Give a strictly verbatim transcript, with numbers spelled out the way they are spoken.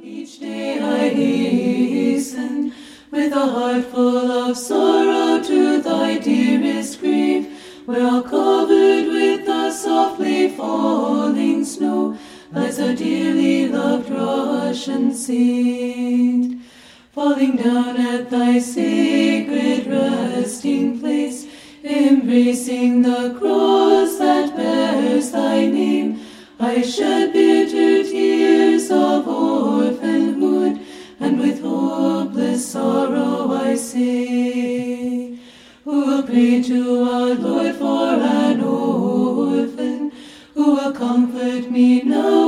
Each day I hasten with a heart full of sorrow to thy dearest grave, where all covered with the softly falling snow lies a dearly loved Russian saint. Falling down at thy sacred resting place, embracing the cross that bears thy name, I shed bitter tears of orphanhood, and with hopeless sorrow I say, who will pray to our Lord for an orphan, who will comfort me now